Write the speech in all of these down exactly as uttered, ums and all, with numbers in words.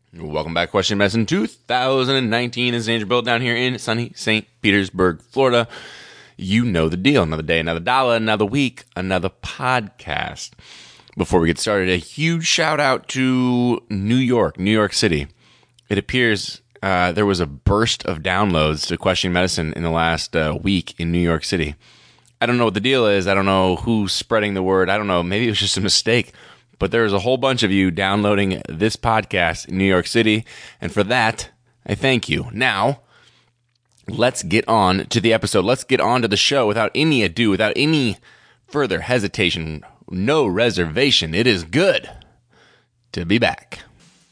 Welcome back, Question Medicine two thousand nineteen. This is Andrew Bilt down here in sunny Saint Petersburg, Florida. You know the deal. Another day, another dollar, another week, another podcast. Before we get started, a huge shout out to New York, New York City. It appears uh, there was a burst of downloads to Question Medicine in the last uh, week in New York City. I don't know what the deal is. I don't know who's spreading the word. I don't know. Maybe it was just a mistake. But there's a whole bunch of you downloading this podcast in New York City. And for that, I thank you. Now, let's get on to the episode. Let's get on to the show without any ado, without any further hesitation, no reservation. It is good to be back.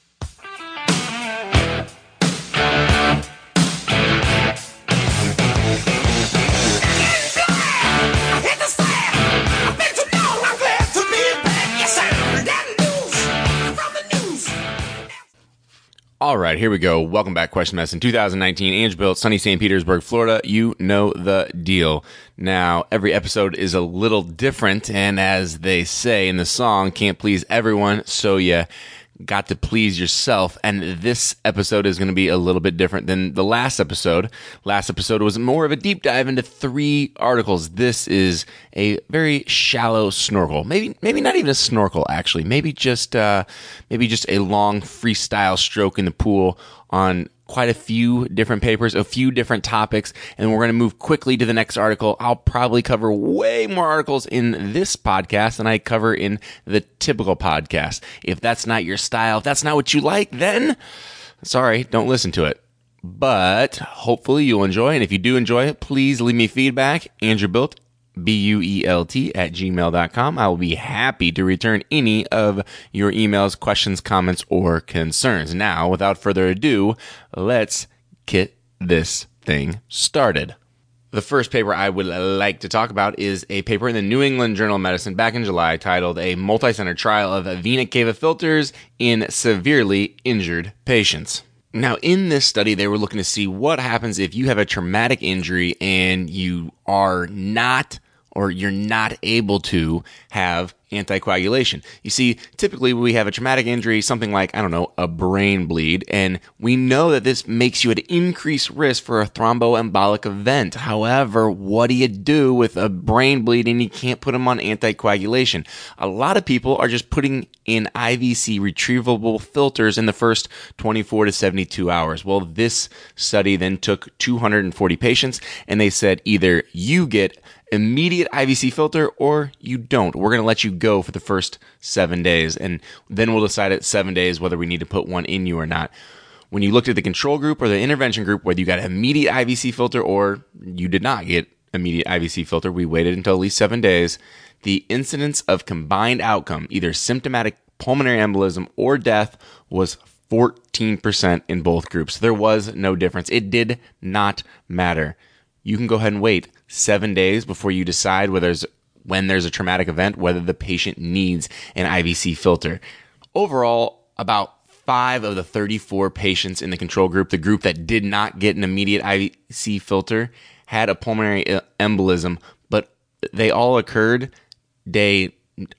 All right, here we go. Welcome back, Question Medicine two thousand nineteen. Andrew Bilt, sunny Saint Petersburg, Florida. You know the deal. Now, every episode is a little different, and as they say in the song, can't please everyone, so you got to please yourself. And this episode is going to be a little bit different than the last episode. Last episode was more of a deep dive into three articles. This is a very shallow snorkel. Maybe, maybe not even a snorkel, actually. Maybe just, uh, maybe just a long freestyle stroke in the pool on quite a few different papers, a few different topics, and we're going to move quickly to the next article. I'll probably cover way more articles in this podcast than I cover in the typical podcast. If that's not your style, if that's not what you like, then sorry, don't listen to it. But hopefully you'll enjoy, and if you do enjoy it, please leave me feedback. Andrew Bilt, B U E L T at gmail dot com. I will be happy to return any of your emails, questions, comments, or concerns. Now, without further ado, let's get this thing started. The first paper I would like to talk about is a paper in the New England Journal of Medicine back in July titled A Multi-Center Trial of Vena Cava Filters in Severely Injured Patients. Now, in this study, they were looking to see what happens if you have a traumatic injury and you are not or you're not able to have anticoagulation. You see, typically when we have a traumatic injury, something like, I don't know, a brain bleed, and we know that this makes you at increased risk for a thromboembolic event. However, what do you do with a brain bleed and you can't put them on anticoagulation? A lot of people are just putting in I V C retrievable filters in the first twenty-four to seventy-two hours. Well, this study then took two hundred forty patients, and they said either you get immediate I V C filter or you don't. We're going to let you go for the first seven days, and then we'll decide at seven days whether we need to put one in you or not. When you looked at the control group or the intervention group, whether you got immediate I V C filter or you did not get immediate I V C filter, we waited until at least seven days. The incidence of combined outcome, either symptomatic pulmonary embolism or death, was fourteen percent in both groups. There was no difference. It did not matter. You can go ahead and wait seven days before you decide whether there's, when there's a traumatic event, whether the patient needs an I V C filter. Overall, about five of the thirty-four patients in the control group, the group that did not get an immediate I V C filter, had a pulmonary embolism, but they all occurred day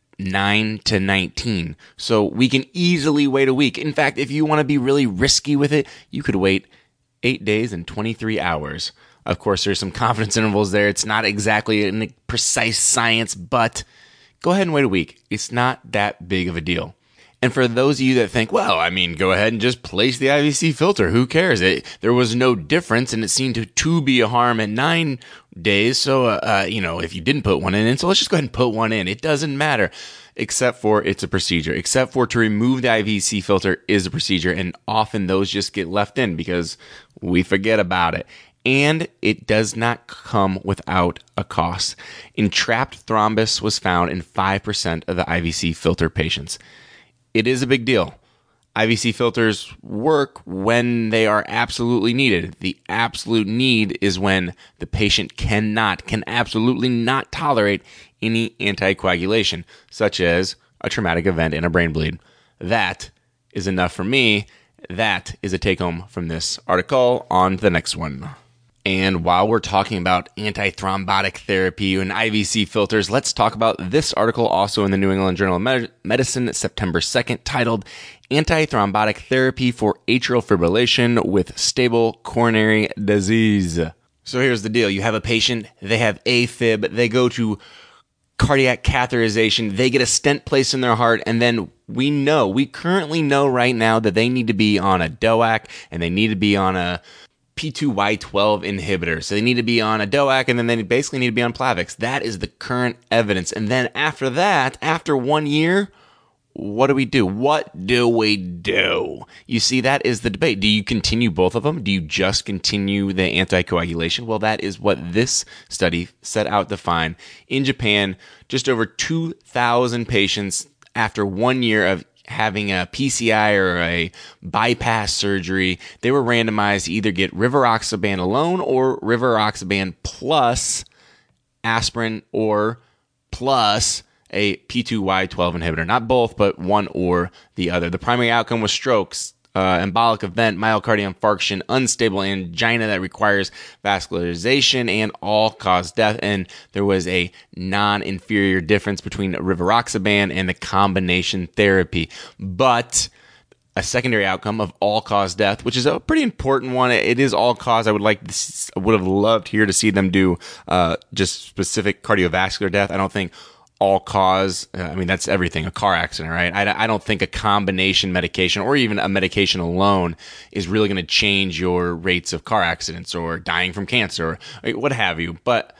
nine to nineteen. So we can easily wait a week. In fact, if you want to be really risky with it, you could wait eight days and twenty-three hours. Of course, there's some confidence intervals there. It's not exactly a precise science, but go ahead and wait a week. It's not that big of a deal. And for those of you that think, well, I mean, go ahead and just place the I V C filter. Who cares? It, there was no difference, and it seemed to, to be a harm at nine days. So, uh, uh, you know, if you didn't put one in, so let's just go ahead and put one in. It doesn't matter, except for it's a procedure. Except for to remove the I V C filter is a procedure, and often those just get left in because we forget about it. And it does not come without a cost. Entrapped thrombus was found in five percent of the I V C filter patients. It is a big deal. I V C filters work when they are absolutely needed. The absolute need is when the patient cannot, can absolutely not tolerate any anticoagulation, such as a traumatic event and a brain bleed. That is enough for me. That is a take-home from this article. On to the next one. And while we're talking about antithrombotic therapy and I V C filters, let's talk about this article also in the New England Journal of Med- Medicine, September second, titled Antithrombotic Therapy for Atrial Fibrillation with Stable Coronary Disease. So here's the deal. You have a patient, they have AFib, they go to cardiac catheterization, they get a stent placed in their heart, and then we know, we currently know right now that they need to be on a D O A C and they need to be on a P two Y twelve inhibitor. So they need to be on a D O A C and then they basically need to be on Plavix. That is the current evidence. And then after that, after one year, what do we do? What do we do? You see, that is the debate. Do you continue both of them? Do you just continue the anticoagulation? Well, that is what this study set out to find. In Japan, just over two thousand patients after one year of having a P C I or a bypass surgery, they were randomized to either get rivaroxaban alone or rivaroxaban plus aspirin or plus a P two Y twelve inhibitor. Not both, but one or the other. The primary outcome was strokes, uh, embolic event, myocardial infarction, unstable angina that requires vascularization, and all-cause death. And there was a non-inferior difference between rivaroxaban and the combination therapy. But a secondary outcome of all-cause death, which is a pretty important one. It is all-cause. I would like, this, I would have loved here to see them do uh, just specific cardiovascular death. I don't think all cause, I mean, that's everything, a car accident, right? I, I don't think a combination medication or even a medication alone is really going to change your rates of car accidents or dying from cancer or what have you. But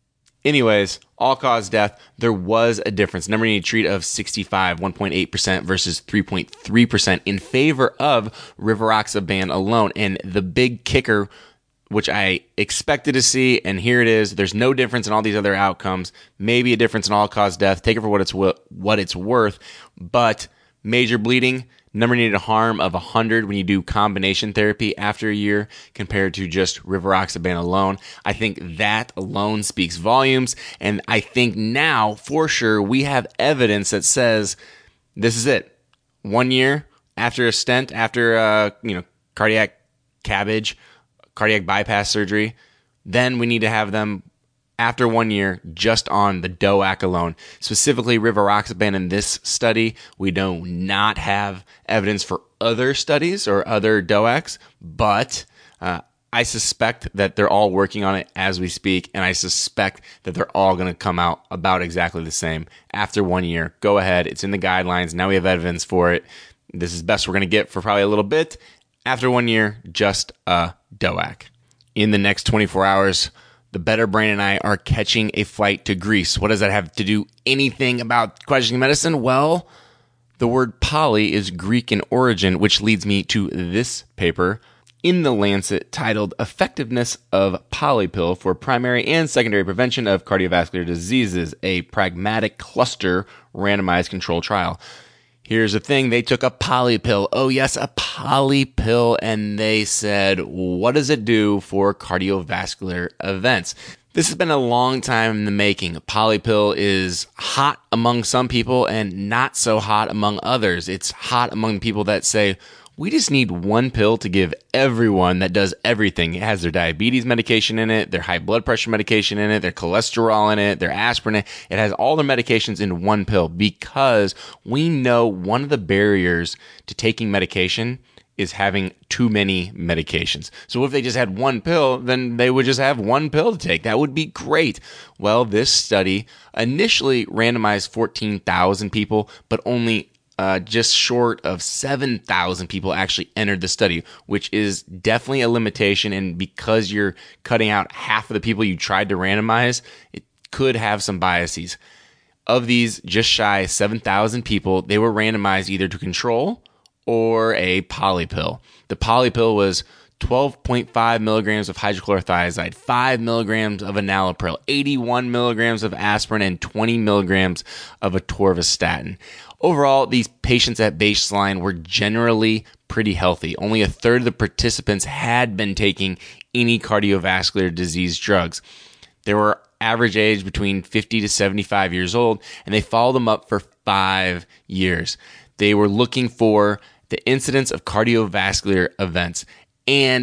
anyways, all cause death, there was a difference. Number needed to treat of sixty-five, one point eight percent versus three point three percent in favor of rivaroxaban alone. And the big kicker, which I expected to see, and here it is. There's no difference in all these other outcomes. Maybe a difference in all-cause death. Take it for what it's what it's worth. But major bleeding, number needed harm of one hundred when you do combination therapy after a year compared to just rivaroxaban alone. I think that alone speaks volumes, and I think now, for sure, we have evidence that says this is it. One year after a stent, after uh, you know cardiac cabbage, cardiac bypass surgery, then we need to have them after one year just on the D O A C alone. Specifically, rivaroxaban in this study, we do not have evidence for other studies or other D O A Cs, but uh, I suspect that they're all working on it as we speak, and I suspect that they're all going to come out about exactly the same after one year. Go ahead. It's in the guidelines. Now we have evidence for it. This is best we're going to get for probably a little bit. After one year, just a D O A C. In the next twenty-four hours, the Better Brain and I are catching a flight to Greece. What does that have to do anything about questioning medicine? Well, the word poly is Greek in origin, which leads me to this paper in The Lancet titled Effectiveness of Polypill for Primary and Secondary Prevention of Cardiovascular Diseases, a Pragmatic Cluster Randomized Control Trial. Here's the thing. They took a polypill. Oh, yes, a polypill. And they said, what does it do for cardiovascular events? This has been a long time in the making. A polypill is hot among some people and not so hot among others. It's hot among people that say, we just need one pill to give everyone that does everything. It has their diabetes medication in it, their high blood pressure medication in it, their cholesterol in it, their aspirin in it. It has all their medications in one pill because we know one of the barriers to taking medication is having too many medications. So if they just had one pill, then they would just have one pill to take. That would be great. Well, this study initially randomized fourteen thousand people, but only Uh, just short of seven thousand people actually entered the study, which is definitely a limitation. And because you're cutting out half of the people you tried to randomize, it could have some biases. Of these just shy seven thousand people, they were randomized either to control or a polypill. The polypill was twelve point five milligrams of hydrochlorothiazide, five milligrams of enalapril, eighty-one milligrams of aspirin, and twenty milligrams of atorvastatin. Overall, these patients at baseline were generally pretty healthy. Only a third of the participants had been taking any cardiovascular disease drugs. They were average age between fifty to seventy-five years old, and they followed them up for five years. They were looking for the incidence of cardiovascular events. And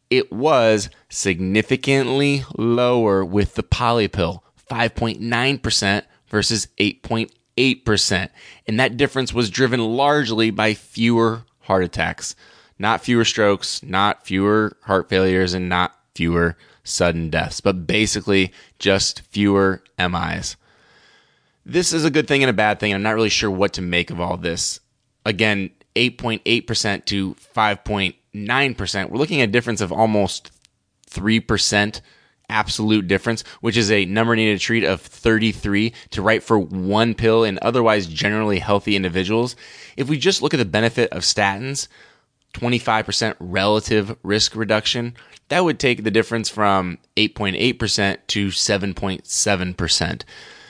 it was significantly lower with the poly pill, five point nine percent versus eight point eight percent. And that difference was driven largely by fewer heart attacks, not fewer strokes, not fewer heart failures, and not fewer sudden deaths, but basically just fewer M Is. This is a good thing and a bad thing. I'm not really sure what to make of all this. Again, eight point eight percent to five point nine percent. We're looking at a difference of almost three percent absolute difference, which is a number needed to treat of thirty-three to write for one pill in otherwise generally healthy individuals. If we just look at the benefit of statins, twenty-five percent relative risk reduction, that would take the difference from eight point eight percent to seven point seven percent.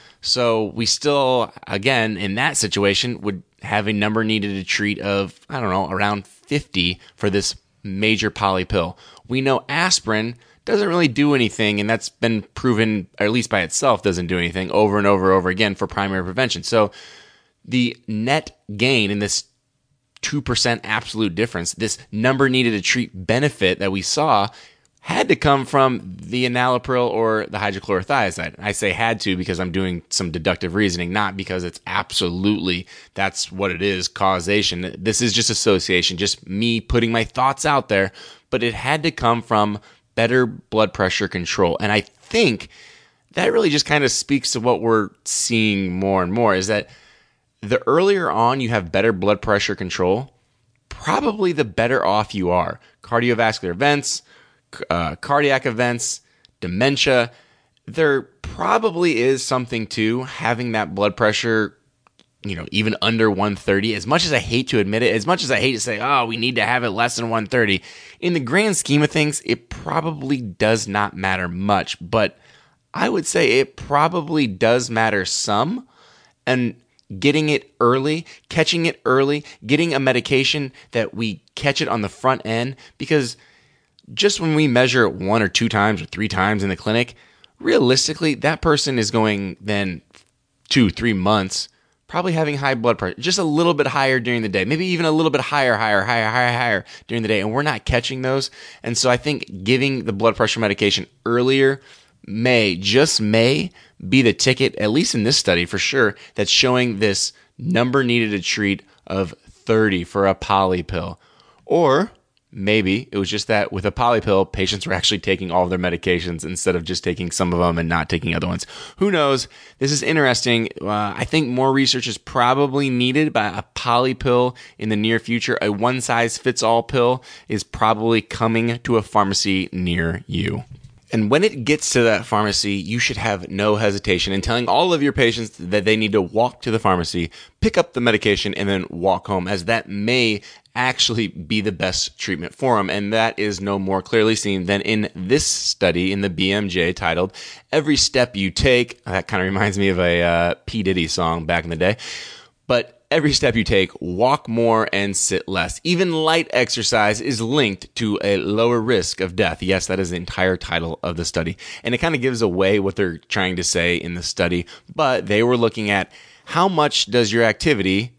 So we still, again, in that situation, would have a number needed to treat of, I don't know, around fifty for this major poly pill. We know aspirin doesn't really do anything, and that's been proven, or at least by itself, doesn't do anything over and over and over again for primary prevention. So the net gain in this two percent absolute difference, this number needed to treat benefit that we saw, had to come from the enalapril or the hydrochlorothiazide. I say had to because I'm doing some deductive reasoning, not because it's absolutely, that's what it is, causation. This is just association, just me putting my thoughts out there, but it had to come from better blood pressure control. And I think that really just kind of speaks to what we're seeing more and more, is that the earlier on you have better blood pressure control, probably the better off you are. Cardiovascular events, uh, cardiac events, dementia, there probably is something to having that blood pressure, you know, even under one thirty. As much as I hate to admit it, as much as I hate to say, oh, we need to have it less than one thirty, in the grand scheme of things, it probably does not matter much. But I would say it probably does matter some. And getting it early, catching it early, getting a medication that we catch it on the front end, because just when we measure it one or two times or three times in the clinic, realistically, that person is going then two, three months probably having high blood pressure, just a little bit higher during the day, maybe even a little bit higher, higher, higher, higher, higher during the day, and we're not catching those. And so I think giving the blood pressure medication earlier may, just may, be the ticket, at least in this study for sure, that's showing this number needed to treat of thirty for a poly pill. Or maybe it was just that with a poly pill, patients were actually taking all of their medications instead of just taking some of them and not taking other ones. Who knows? This is interesting. Uh, I think more research is probably needed by a poly pill in the near future. A one-size-fits-all pill is probably coming to a pharmacy near you. And when it gets to that pharmacy, you should have no hesitation in telling all of your patients that they need to walk to the pharmacy, pick up the medication, and then walk home, as that may actually be the best treatment for them. And that is no more clearly seen than in this study in the B M J titled Every Step You Take. That kind of reminds me of a uh, P. Diddy song back in the day. But every step you take, walk more and sit less. Even light exercise is linked to a lower risk of death. Yes, that is the entire title of the study. And it kind of gives away what they're trying to say in the study. But they were looking at how much does your activity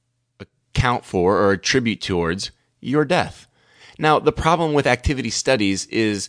account for or attribute towards your death. Now, the problem with activity studies is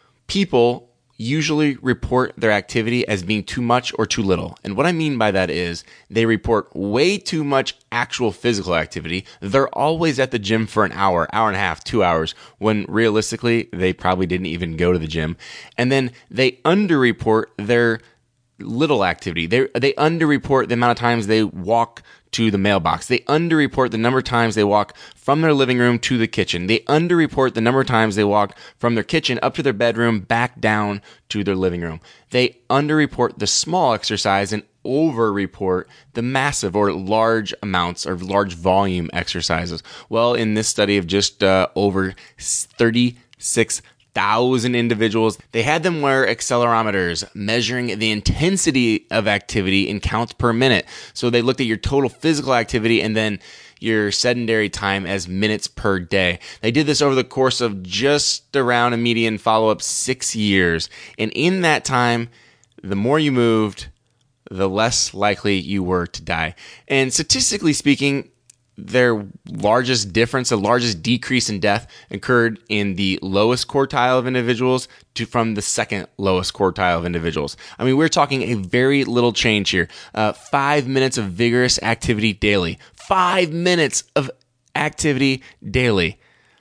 people usually report their activity as being too much or too little. And what I mean by that is they report way too much actual physical activity. They're always at the gym for an hour, hour and a half, two hours, when realistically they probably didn't even go to the gym. And then they underreport their little activity. They they underreport the amount of times they walk to the mailbox. They underreport the number of times they walk from their living room to the kitchen. They underreport the number of times they walk from their kitchen up to their bedroom, back down to their living room. They underreport the small exercise and overreport the massive or large amounts or large volume exercises. Well, in this study of just uh, over thirty-six thousand individuals, they had them wear accelerometers measuring the intensity of activity in counts per minute. So they looked at your total physical activity and then your sedentary time as minutes per day. They did this over the course of just around a median follow-up six years. And in that time, the more you moved, the less likely you were to die. And statistically speaking, their largest difference, the largest decrease in death occurred in the lowest quartile of individuals to from the second lowest quartile of individuals. I mean, we're talking a very little change here. Uh, five minutes of vigorous activity daily. Five minutes of activity daily.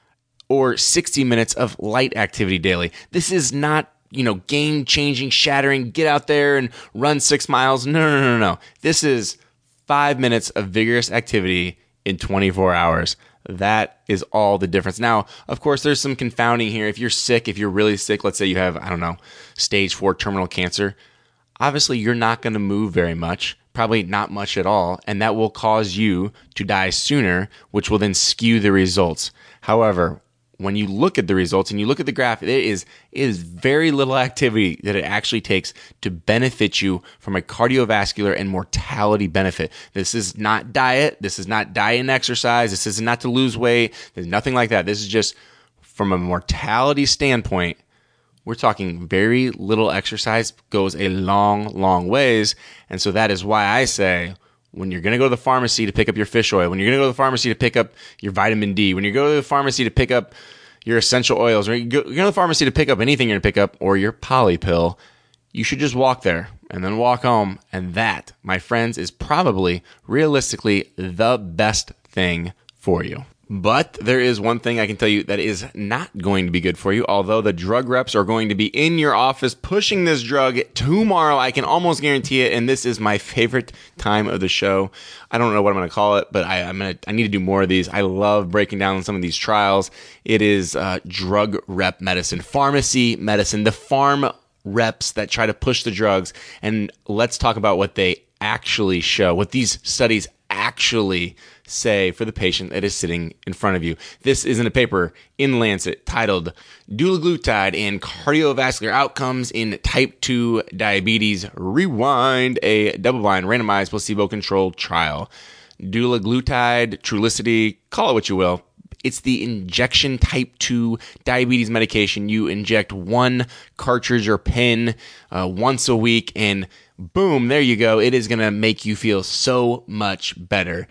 Or sixty minutes of light activity daily. This is not, you know, game-changing, shattering, get out there and run six miles. No, no, no, no. This is five minutes of vigorous activity in twenty-four hours. That is all the difference. Now, of course, there's some confounding here. If you're sick, if you're really sick, let's say you have, I don't know, stage four terminal cancer, obviously you're not going to move very much, probably not much at all, and that will cause you to die sooner, which will then skew the results. However, when you look at the results and you look at the graph, it is, it is very little activity that it actually takes to benefit you from a cardiovascular and mortality benefit. This is not diet. This is not diet and exercise. This is not to lose weight. There's nothing like that. This is just from a mortality standpoint. We're talking very little exercise goes a long, long ways. And so that is why I say, when you're going to go to the pharmacy to pick up your fish oil, when you're going to go to the pharmacy to pick up your vitamin D, when you go to the pharmacy to pick up your essential oils, or you go, you go to the pharmacy to pick up anything you're going to pick up, or your poly pill, you should just walk there and then walk home. And that, my friends, is probably realistically the best thing for you. But there is one thing I can tell you that is not going to be good for you. Although the drug reps are going to be in your office pushing this drug tomorrow, I can almost guarantee it. And this is my favorite time of the show. I don't know what I'm going to call it, but I, I'm gonna, I need to do more of these. I love breaking down some of these trials. It is uh, drug rep medicine, pharmacy medicine, the farm reps that try to push the drugs. And let's talk about what they actually show, what these studies actually say for the patient that is sitting in front of you. This is in a paper in Lancet titled Dulaglutide and Cardiovascular Outcomes in Type two Diabetes Rewind, a double-blind randomized placebo-controlled trial. Dulaglutide, Trulicity, call it what you will. It's the injection type two diabetes medication. You inject one cartridge or pen uh, once a week, and boom, there you go. It is going to make you feel so much better.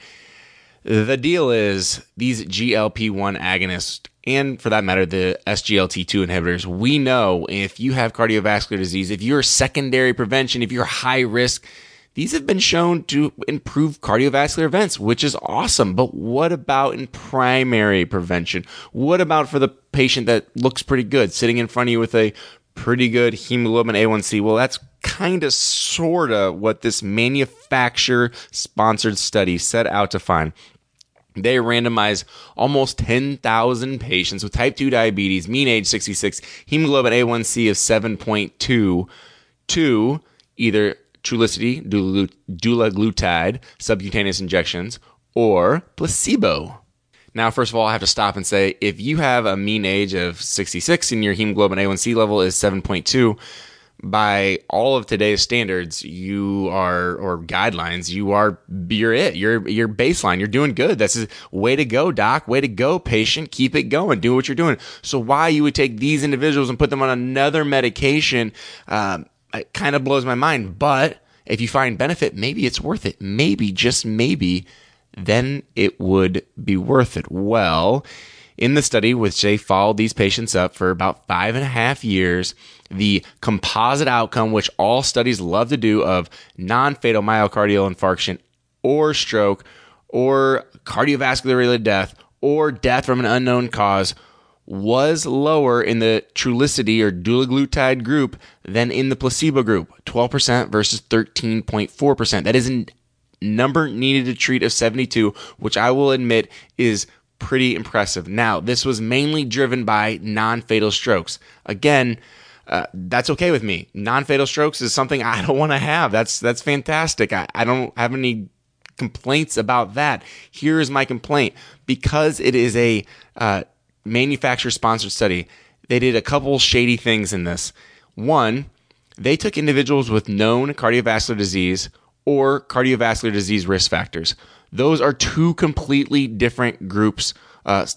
The deal is these G L P one agonists, and for that matter, the S G L T two inhibitors, we know if you have cardiovascular disease, if you're secondary prevention, if you're high risk, these have been shown to improve cardiovascular events, which is awesome. But what about in primary prevention? What about for the patient that looks pretty good, sitting in front of you with a pretty good hemoglobin A one C? Well, that's kind of sort of what this manufacturer-sponsored study set out to find. They randomized almost ten thousand patients with type two diabetes, mean age sixty-six, hemoglobin A one C of seven point two, to either Trulicity, dulaglutide, subcutaneous injections, or placebo. Now, first of all, I have to stop and say, if you have a mean age of sixty-six and your hemoglobin A one C level is seven point two, by all of today's standards, you are, or guidelines, you are, you're it. You're, you're baseline. You're doing good. That's a way to go, doc. Way to go, patient. Keep it going. Do what you're doing. So why you would take these individuals and put them on another medication, um, it kind of blows my mind. But if you find benefit, maybe it's worth it. Maybe, just maybe, then it would be worth it. Well, in the study, which they followed these patients up for about five and a half years, the composite outcome, which all studies love to do, of non-fatal myocardial infarction or stroke or cardiovascular-related death or death from an unknown cause, was lower in the Trulicity or dulaglutide group than in the placebo group, twelve percent versus thirteen point four percent. That is a number needed to treat of seventy-two, which I will admit is pretty impressive. Now, this was mainly driven by non-fatal strokes. Again, uh, that's okay with me. Non-fatal strokes is something I don't want to have. That's that's fantastic. I, I don't have any complaints about that. Here is my complaint. Because it is a uh, manufacturer-sponsored study, they did a couple shady things in this. One, they took individuals with known cardiovascular disease or cardiovascular disease risk factors. Those are two completely different groups, uh,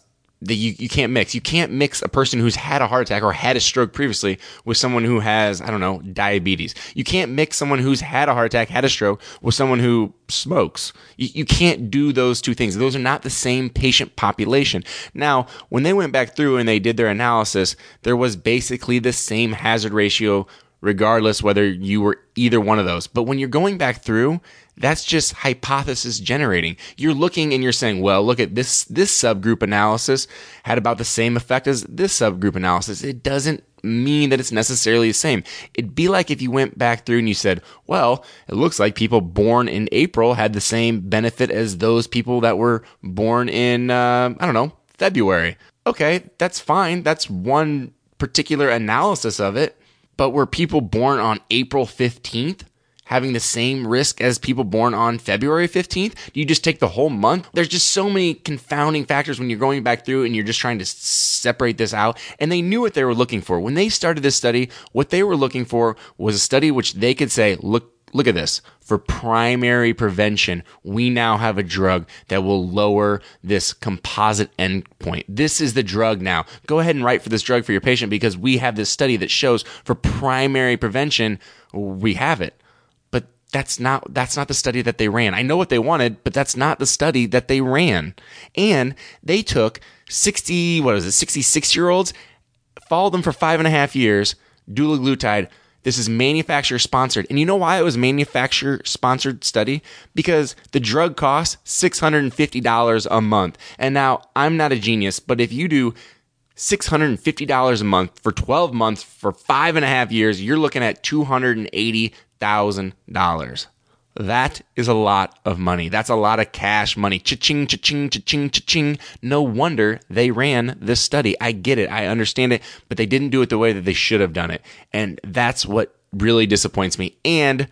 that you, you can't mix. You can't mix a person who's had a heart attack or had a stroke previously with someone who has, I don't know, diabetes. You can't mix someone who's had a heart attack, had a stroke with someone who smokes. You, you can't do those two things. Those are not the same patient population. Now, when they went back through and they did their analysis, there was basically the same hazard ratio regardless whether you were either one of those. But when you're going back through, that's just hypothesis generating. You're looking and you're saying, well, look at this, this subgroup analysis had about the same effect as this subgroup analysis. It doesn't mean that it's necessarily the same. It'd be like if you went back through and you said, well, it looks like people born in April had the same benefit as those people that were born in, uh, I don't know, February. Okay, that's fine. That's one particular analysis of it. But were people born on April fifteenth having the same risk as people born on February fifteenth? Do you just take the whole month? There's just so many confounding factors when you're going back through and you're just trying to separate this out. And they knew what they were looking for. When they started this study, what they were looking for was a study which they could say, look, look at this. For primary prevention, we now have a drug that will lower this composite endpoint. This is the drug now. Go ahead and write for this drug for your patient because we have this study that shows for primary prevention, we have it. But that's not that's not the study that they ran. I know what they wanted, but that's not the study that they ran. And they took sixty, what is it, sixty-six-year-olds, followed them for five and a half years, dulaglutide. This is manufacturer sponsored. And you know why it was manufacturer sponsored study? Because the drug costs six hundred fifty dollars a month. And now I'm not a genius, but if you do six hundred fifty dollars a month for twelve months for five and a half years, you're looking at two hundred eighty thousand dollars. That is a lot of money. That's a lot of cash money. Cha-ching, cha-ching, cha-ching, cha-ching. No wonder they ran this study. I get it. I understand it. But they didn't do it the way that they should have done it. And that's what really disappoints me. And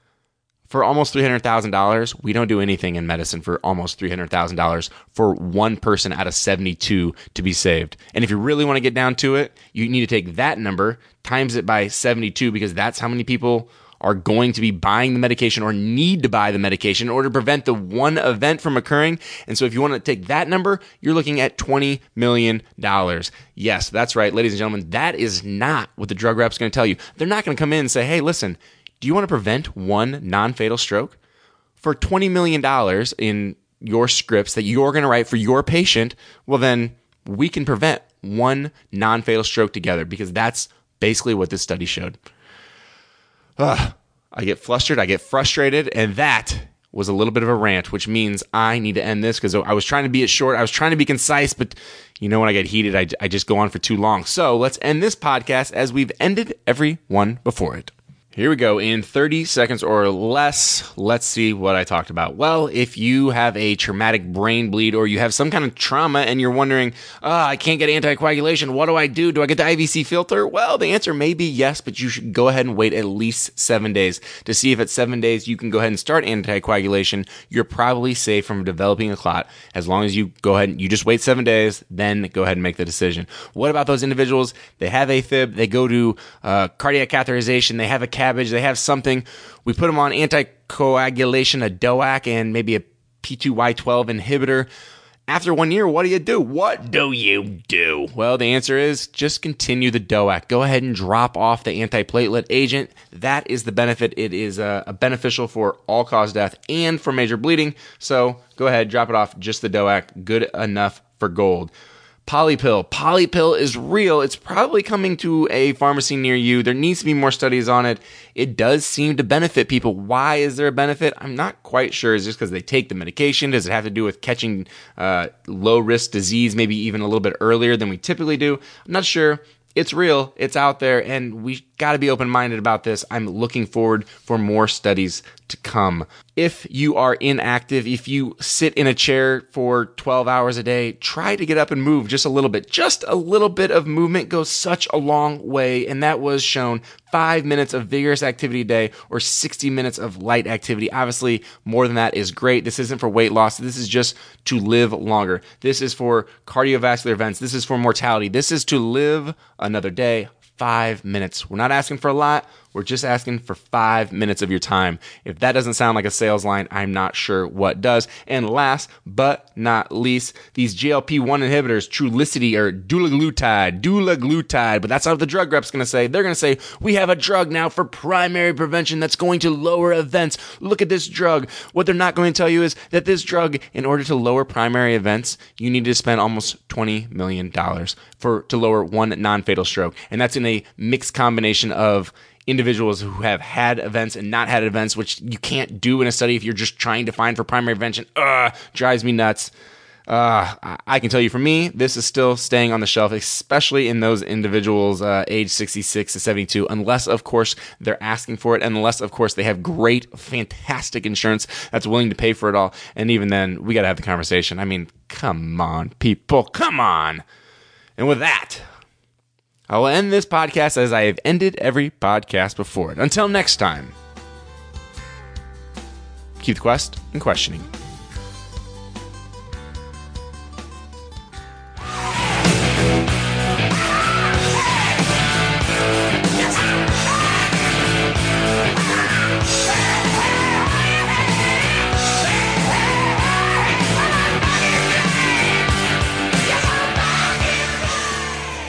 for almost three hundred thousand dollars, we don't do anything in medicine for almost three hundred thousand dollars for one person out of seventy-two to be saved. And if you really want to get down to it, you need to take that number, times it by seventy-two, because that's how many people are going to be buying the medication or need to buy the medication in order to prevent the one event from occurring. And so if you want to take that number, you're looking at twenty million dollars. Yes, that's right, ladies and gentlemen. That is not what the drug rep's going to tell you. They're not going to come in and say, hey, listen, do you want to prevent one non-fatal stroke? For twenty million dollars in your scripts that you're going to write for your patient, well, then we can prevent one non-fatal stroke together, because that's basically what this study showed. Ugh, I get flustered, I get frustrated, and that was a little bit of a rant, which means I need to end this because I was trying to be it short. I was trying to be concise, but you know when I get heated, I, I just go on for too long. So let's end this podcast as we've ended every one before it. Here we go. In thirty seconds or less, let's see what I talked about. Well, if you have a traumatic brain bleed or you have some kind of trauma and you're wondering, oh, I can't get anticoagulation, what do I do? Do I get the I V C filter? Well, the answer may be yes, but you should go ahead and wait at least seven days to see if at seven days you can go ahead and start anticoagulation. You're probably safe from developing a clot as long as you go ahead and you just wait seven days, then go ahead and make the decision. What about those individuals? They have AFib, they go to uh, cardiac catheterization, they have a cabbage, they have something. We put them on anticoagulation, a D O A C, and maybe a P two Y twelve inhibitor. After one year, what do you do? What do you do? Well, the answer is just continue the D O A C. Go ahead and drop off the antiplatelet agent. That is the benefit. It is uh, a beneficial for all-cause death and for major bleeding. So go ahead, drop it off. Just the D O A C. Good enough for gold. Polypill. Polypill is real. It's probably coming to a pharmacy near you. There needs to be more studies on it. It does seem to benefit people. Why is there a benefit? I'm not quite sure. Is it just because they take the medication? Does it have to do with catching uh, low-risk disease maybe even a little bit earlier than we typically do? I'm not sure. It's real. It's out there, and we got to be open-minded about this. I'm looking forward for more studies to come. If you are inactive, if you sit in a chair for twelve hours a day, try to get up and move just a little bit. Just a little bit of movement goes such a long way, and that was shown. Five minutes of vigorous activity a day or sixty minutes of light activity. Obviously, more than that is great. This isn't for weight loss. This is just to live longer. This is for cardiovascular events. This is for mortality. This is to live another day. Five minutes. We're not asking for a lot. We're just asking for five minutes of your time. If that doesn't sound like a sales line, I'm not sure what does. And last but not least, these G L P one inhibitors, Trulicity or dulaglutide, dulaglutide, but that's not what the drug rep's going to say. They're going to say, we have a drug now for primary prevention that's going to lower events. Look at this drug. What they're not going to tell you is that this drug, in order to lower primary events, you need to spend almost twenty million dollars for to lower one non-fatal stroke. And that's in a mixed combination of individuals who have had events and not had events, which you can't do in a study if you're just trying to find for primary prevention. Ugh, drives me nuts. Uh, I can tell you for me, this is still staying on the shelf, especially in those individuals uh, age sixty-six to seventy-two, unless, of course, they're asking for it, and unless, of course, they have great, fantastic insurance that's willing to pay for it all. And even then, we got to have the conversation. I mean, come on, people, come on. And with that, I will end this podcast as I have ended every podcast before it. Until next time, keep the quest and questioning.